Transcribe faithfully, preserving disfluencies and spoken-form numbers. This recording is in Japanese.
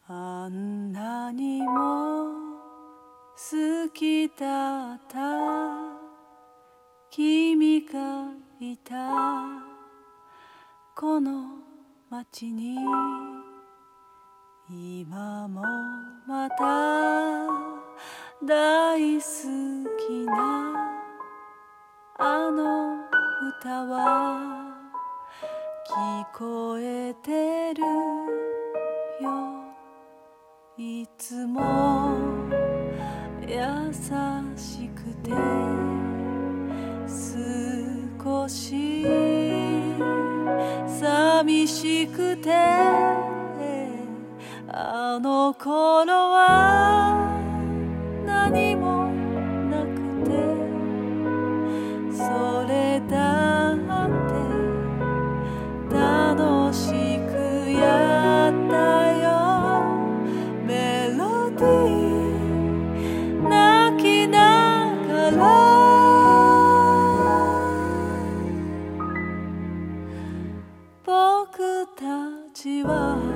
あんなにも好きだった君がいたこの街に今もまた大好きなあの歌は聞こえてるよいつも優しくて少し寂しくてあの頃は何もなくてそれだって楽しくやったよメロディー泣きながら僕たちは